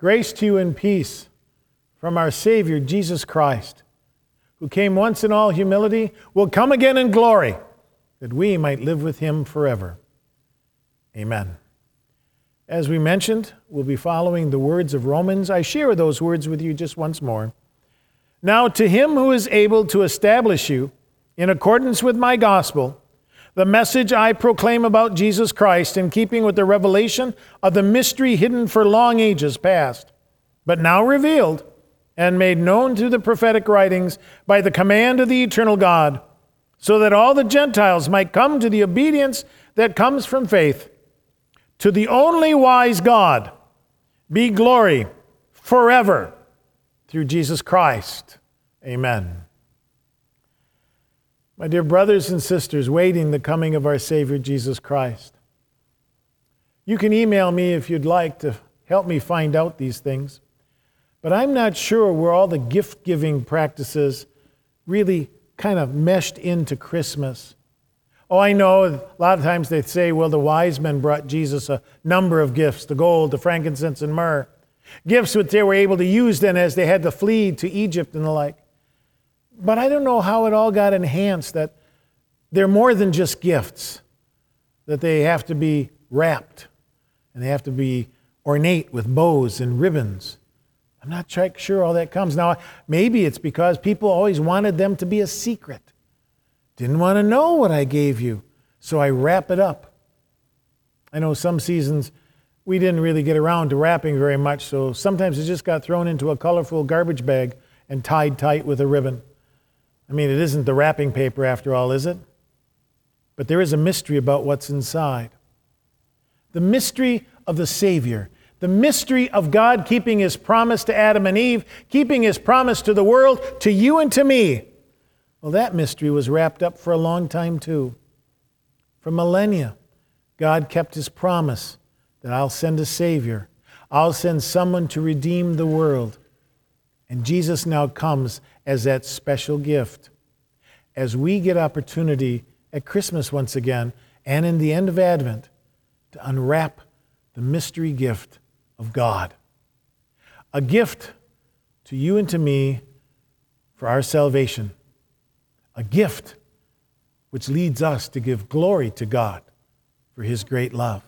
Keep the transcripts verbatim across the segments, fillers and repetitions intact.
Grace to you and peace from our Savior, Jesus Christ, who came once in all humility, will come again in glory, that we might live with him forever. Amen. As we mentioned, we'll be following the words of Romans. I share those words with you just once more. Now to him who is able to establish you in accordance with my gospel, the message I proclaim about Jesus Christ in keeping with the revelation of the mystery hidden for long ages past, but now revealed and made known through the prophetic writings by the command of the eternal God, so that all the Gentiles might come to the obedience that comes from faith. To the only wise God be glory forever through Jesus Christ. Amen. My dear brothers and sisters, waiting the coming of our Savior Jesus Christ, you can email me if you'd like to help me find out these things, but I'm not sure where all the gift-giving practices really kind of meshed into Christmas. Oh, I know a lot of times they say, well, the wise men brought Jesus a number of gifts, the gold, the frankincense, and myrrh. Gifts which they were able to use then as they had to flee to Egypt and the like. But I don't know how it all got enhanced, that they're more than just gifts, that they have to be wrapped and they have to be ornate with bows and ribbons. I'm not sure all that comes. Now, maybe it's because people always wanted them to be a secret. Didn't want to know what I gave you, so I wrap it up. I know some seasons we didn't really get around to wrapping very much, so sometimes it just got thrown into a colorful garbage bag and tied tight with a ribbon. I mean, it isn't the wrapping paper after all, is it? But there is a mystery about what's inside. The mystery of the Savior. The mystery of God keeping his promise to Adam and Eve, keeping his promise to the world, to you and to me. Well, that mystery was wrapped up for a long time too. For millennia, God kept his promise that I'll send a Savior. I'll send someone to redeem the world. And Jesus now comes as that special gift. As we get opportunity at Christmas once again, and in the end of Advent, to unwrap the mystery gift of God. A gift to you and to me for our salvation. A gift which leads us to give glory to God for his great love.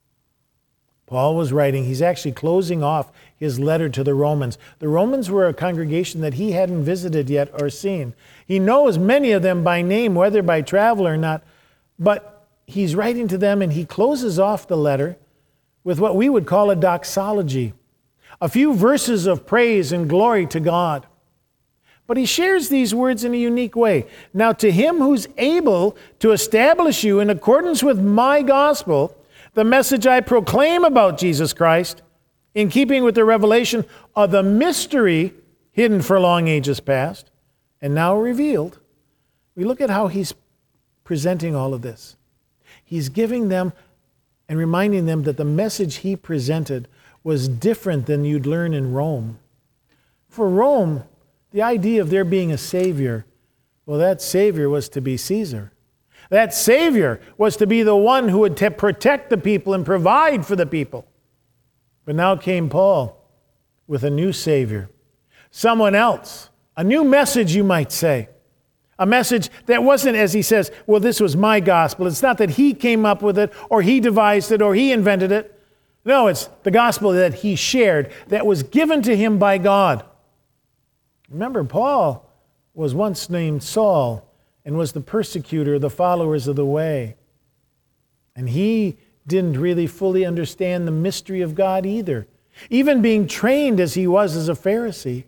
Paul was writing, he's actually closing off his letter to the Romans. The Romans were a congregation that he hadn't visited yet or seen. He knows many of them by name, whether by travel or not, but he's writing to them and he closes off the letter with what we would call a doxology, a few verses of praise and glory to God. But he shares these words in a unique way. Now to him who's able to establish you in accordance with my gospel, the message I proclaim about Jesus Christ, in keeping with the revelation of the mystery hidden for long ages past, and now revealed, we look at how he's presenting all of this. He's giving them and reminding them that the message he presented was different than you'd learn in Rome. For Rome, the idea of there being a Savior, well, that Savior was to be Caesar. That Savior was to be the one who would te- protect the people and provide for the people. But now came Paul with a new Savior, someone else, a new message, you might say. A message that wasn't, as he says, well, this was my gospel. It's not that he came up with it or he devised it or he invented it. No, it's the gospel that he shared, that was given to him by God. Remember, Paul was once named Saul and was the persecutor of the followers of the way. And he didn't really fully understand the mystery of God either. Even being trained as he was as a Pharisee,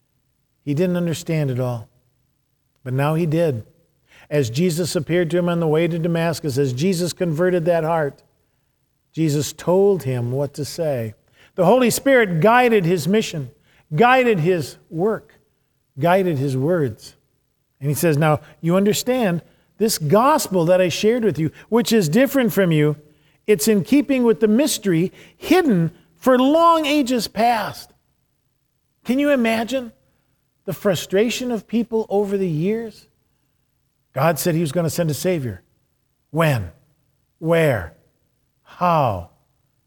he didn't understand it all. But now he did. As Jesus appeared to him on the way to Damascus, as Jesus converted that heart, Jesus told him what to say. The Holy Spirit guided his mission, guided his work, guided his words. And he says, now, you understand, this gospel that I shared with you, which is different from you, it's in keeping with the mystery hidden for long ages past. Can you imagine the frustration of people over the years? God said he was going to send a Savior. When? Where? How?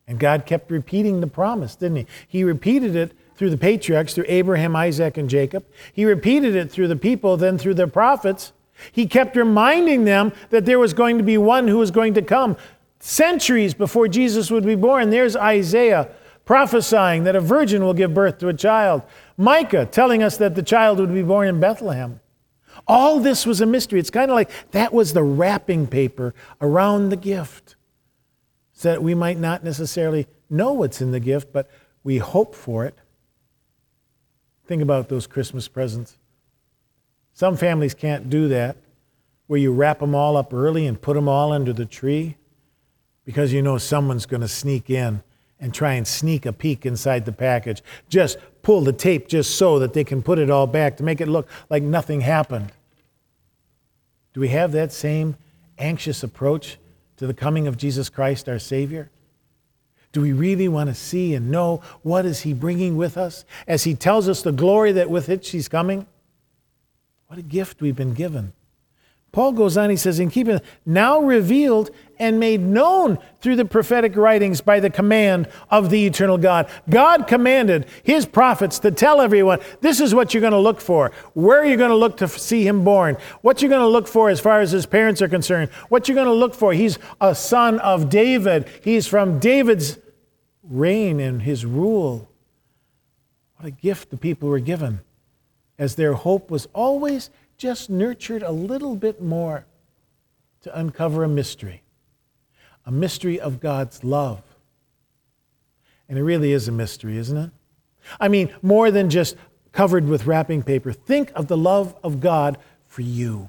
And God kept repeating the promise, didn't he? He repeated it through the patriarchs, through Abraham, Isaac, and Jacob. He repeated it through the people, then through the prophets. He kept reminding them that there was going to be one who was going to come centuries before Jesus would be born. There's Isaiah prophesying that a virgin will give birth to a child. Micah telling us that the child would be born in Bethlehem. All this was a mystery. It's kind of like that was the wrapping paper around the gift, so that we might not necessarily know what's in the gift, but we hope for it. Think about those Christmas presents. Some families can't do that, where you wrap them all up early and put them all under the tree, because you know someone's going to sneak in and try and sneak a peek inside the package. Just pull the tape just so that they can put it all back to make it look like nothing happened. Do we have that same anxious approach to the coming of Jesus Christ, our Savior? Do we really want to see and know what is He bringing with us as He tells us the glory that with which He's coming? What a gift we've been given. Paul goes on, he says, in keeping now revealed and made known through the prophetic writings by the command of the eternal God. God commanded His prophets to tell everyone, this is what you're going to look for, where you're going to look to see Him born, what you're going to look for as far as His parents are concerned, what you're going to look for. He's a son of David. He's from David's reign and his rule. What a gift the people were given, as their hope was always just nurtured a little bit more to uncover a mystery, a mystery of God's love. And it really is a mystery, isn't it? I mean, more than just covered with wrapping paper. Think of the love of God for you.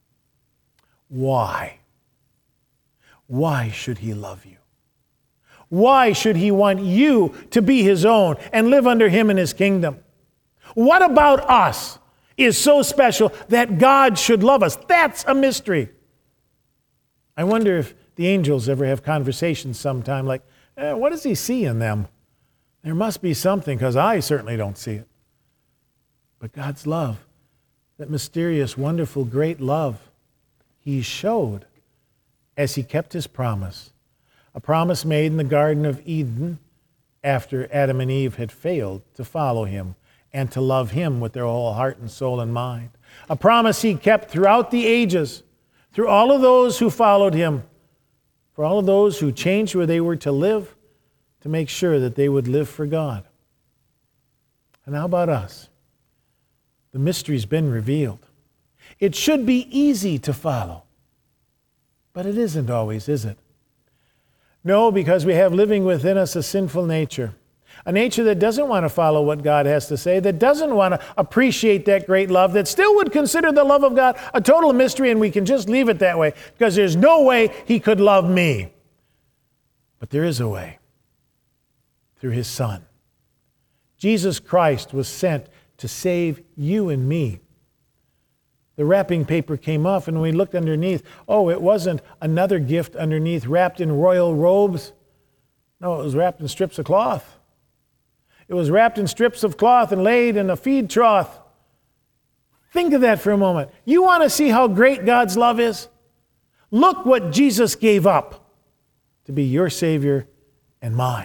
Why? Why should He love you? Why should He want you to be His own and live under Him in His kingdom? What about us is so special that God should love us? That's a mystery. I wonder if the angels ever have conversations sometime like, eh, what does He see in them? There must be something, because I certainly don't see it. But God's love, that mysterious, wonderful, great love, He showed as He kept His promise. A promise made in the Garden of Eden after Adam and Eve had failed to follow Him and to love Him with their whole heart and soul and mind. A promise He kept throughout the ages, through all of those who followed Him, for all of those who changed where they were to live, to make sure that they would live for God. And how about us? The mystery's been revealed. It should be easy to follow, but it isn't always, is it? No, because we have living within us a sinful nature. A nature that doesn't want to follow what God has to say, that doesn't want to appreciate that great love, that still would consider the love of God a total mystery, and we can just leave it that way because there's no way He could love me. But there is a way, through His Son. Jesus Christ was sent to save you and me. The wrapping paper came off, and we looked underneath. Oh, it wasn't another gift underneath wrapped in royal robes. No, it was wrapped in strips of cloth. It was wrapped in strips of cloth and laid in a feed trough. Think of that for a moment. You want to see how great God's love is? Look what Jesus gave up to be your Savior and mine.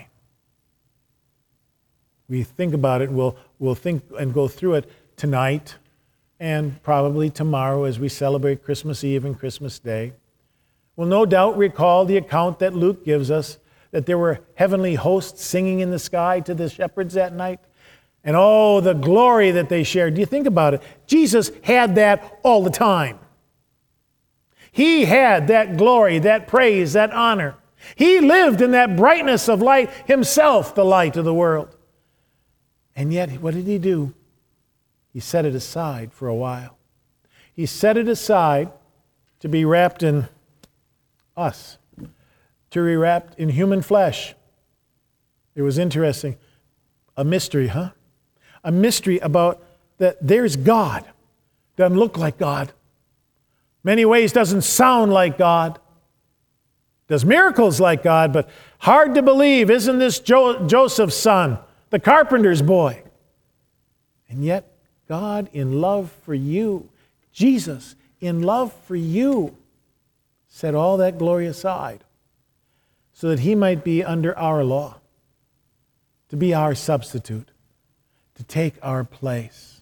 We think about it, we'll, we'll think and go through it tonight and probably tomorrow as we celebrate Christmas Eve and Christmas Day. We'll no doubt recall the account that Luke gives us, that there were heavenly hosts singing in the sky to the shepherds that night. And oh, the glory that they shared. Do you think about it? Jesus had that all the time. He had that glory, that praise, that honor. He lived in that brightness of light, Himself the light of the world. And yet, what did He do? He set it aside for a while. He set it aside to be wrapped in us, to be wrapped in human flesh. It was interesting. A mystery, huh? A mystery about that there's God. Doesn't look like God. Many ways doesn't sound like God. Does miracles like God, but hard to believe. Isn't this jo- Joseph's son, the carpenter's boy? And yet, God in love for you, Jesus in love for you, set all that glory aside so that he might be under our law, to be our substitute, to take our place.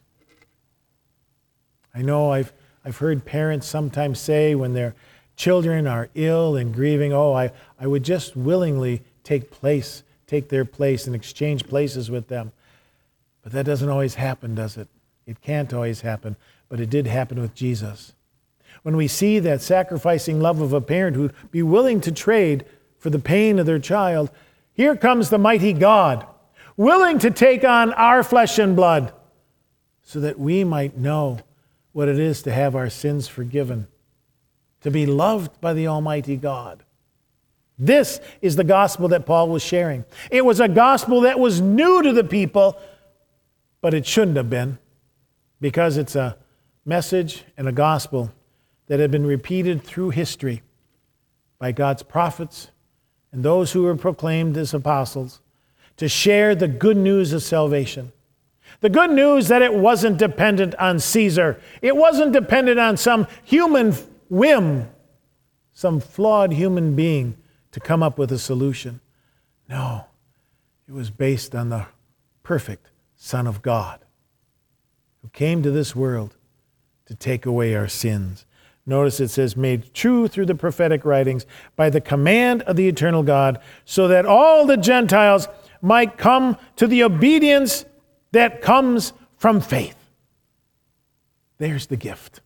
I know I've, I've heard parents sometimes say when their children are ill and grieving, oh, I, I would just willingly take place, take their place and exchange places with them. But that doesn't always happen, does it? It can't always happen, but it did happen with Jesus. When we see that sacrificing love of a parent who'd be willing to trade for the pain of their child, here comes the mighty God, willing to take on our flesh and blood so that we might know what it is to have our sins forgiven, to be loved by the Almighty God. This is the gospel that Paul was sharing. It was a gospel that was new to the people, but it shouldn't have been, because it's a message and a gospel that had been repeated through history by God's prophets and those who were proclaimed as apostles to share the good news of salvation. The good news that it wasn't dependent on Caesar. It wasn't dependent on some human whim, some flawed human being to come up with a solution. No, it was based on the perfect Son of God who came to this world to take away our sins. Notice it says, made true through the prophetic writings by the command of the eternal God, so that all the Gentiles might come to the obedience that comes from faith. There's the gift.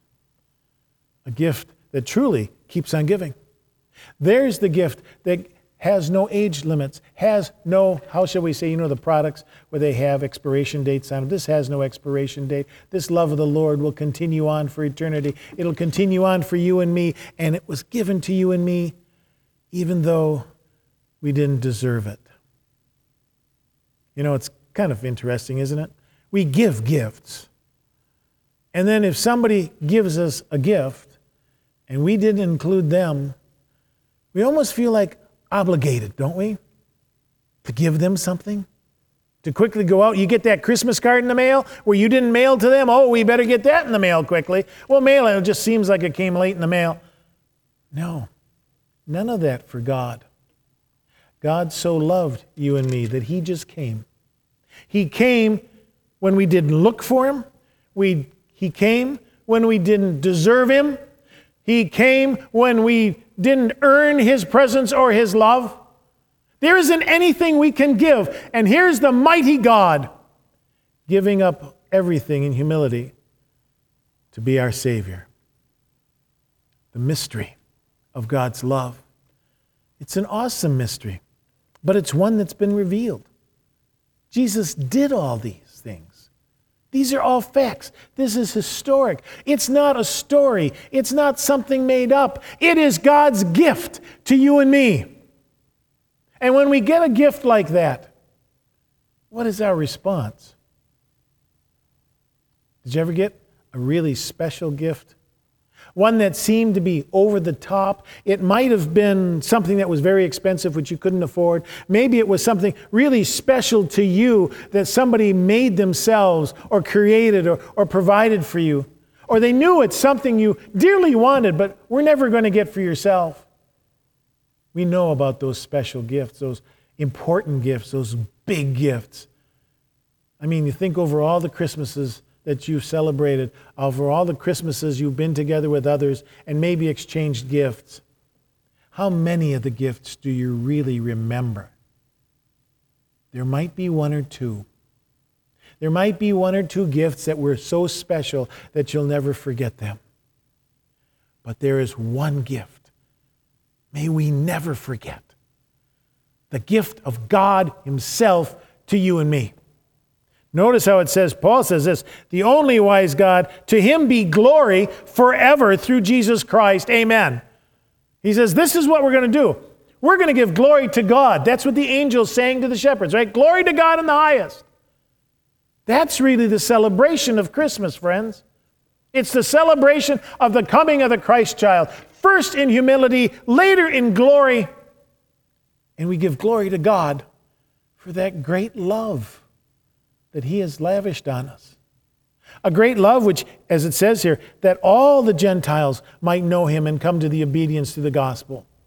A gift that truly keeps on giving. There's the gift that has no age limits, has no, how shall we say, you know the products where they have expiration dates on them. This has no expiration date. This love of the Lord will continue on for eternity. It'll continue on for you and me, and it was given to you and me even though we didn't deserve it. You know, it's kind of interesting, isn't it? We give gifts. And then if somebody gives us a gift and we didn't include them, we almost feel like obligated, don't we? To give them something? To quickly go out. You get that Christmas card in the mail where you didn't mail to them. Oh, we better get that in the mail quickly. Well, mail it. It just seems like it came late in the mail. No, none of that for God. God so loved you and me that he just came. He came when we didn't look for him. We, he came when we didn't deserve him. He came when we didn't earn his presence or his love. There isn't anything we can give. And here's the mighty God giving up everything in humility to be our Savior. The mystery of God's love. It's an awesome mystery, but it's one that's been revealed. Jesus did all these things. These are all facts. This is historic. It's not a story. It's not something made up. It is God's gift to you and me. And when we get a gift like that, what is our response? Did you ever get a really special gift? One that seemed to be over the top. It might have been something that was very expensive, which you couldn't afford. Maybe it was something really special to you that somebody made themselves or created or, or provided for you. Or they knew it's something you dearly wanted, but were never going to get for yourself. We know about those special gifts, those important gifts, those big gifts. I mean, you think over all the Christmases that you've celebrated, over all the Christmases you've been together with others and maybe exchanged gifts. How many of the gifts do you really remember? There might be one or two. There might be one or two gifts that were so special that you'll never forget them. But there is one gift. May we never forget. The gift of God himself to you and me. Notice how it says, Paul says this, the only wise God, to him be glory forever through Jesus Christ. Amen. He says, this is what we're going to do. We're going to give glory to God. That's what the angels sang to the shepherds, right? Glory to God in the highest. That's really the celebration of Christmas, friends. It's the celebration of the coming of the Christ child. First in humility, later in glory. And we give glory to God for that great love that he has lavished on us. A great love which, as it says here, that all the Gentiles might know him and come to the obedience to the gospel.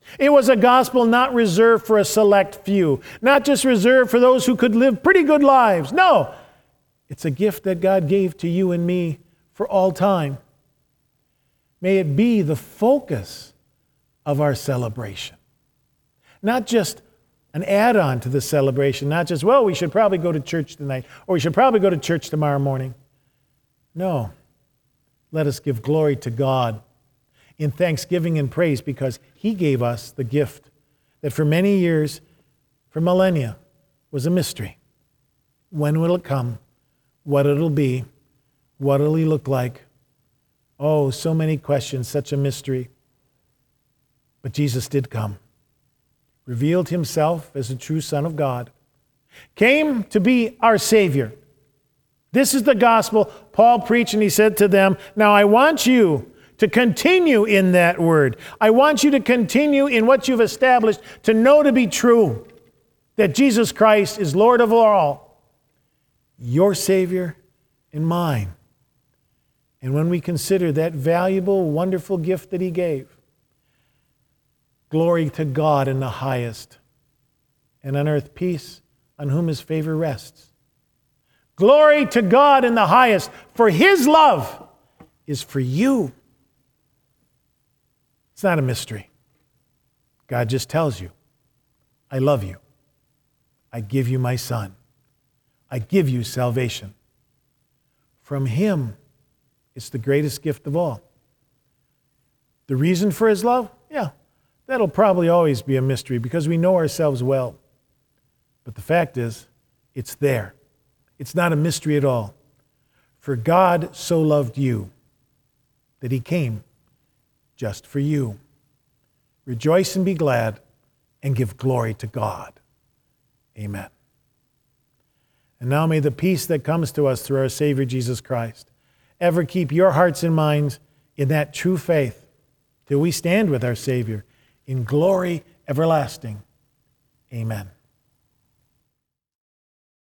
It was a gospel not reserved for a select few, not just reserved for those who could live pretty good lives. No, it's a gift that God gave to you and me for all time. May it be the focus of our celebration. Not just an add-on to the celebration, not just, well, we should probably go to church tonight, or we should probably go to church tomorrow morning. No, let us give glory to God in thanksgiving and praise because He gave us the gift that for many years, for millennia, was a mystery. When will it come? What it'll be? What will He look like? Oh, so many questions, such a mystery. But Jesus did come, revealed Himself as the true Son of God, came to be our Savior. This is the gospel Paul preached, and he said to them, now I want you to continue in that word. I want you to continue in what you've established to know to be true, that Jesus Christ is Lord of all, your Savior and mine. And when we consider that valuable, wonderful gift that He gave, glory to God in the highest, and on earth peace on whom His favor rests. Glory to God in the highest, for His love is for you. It's not a mystery. God just tells you, I love you. I give you my Son. I give you salvation. From Him, it's the greatest gift of all. The reason for His love? Yeah, that'll probably always be a mystery because we know ourselves well. But the fact is, it's there. It's not a mystery at all. For God so loved you that He came just for you. Rejoice and be glad and give glory to God. Amen. And now may the peace that comes to us through our Savior Jesus Christ ever keep your hearts and minds in that true faith till we stand with our Savior in glory everlasting. Amen.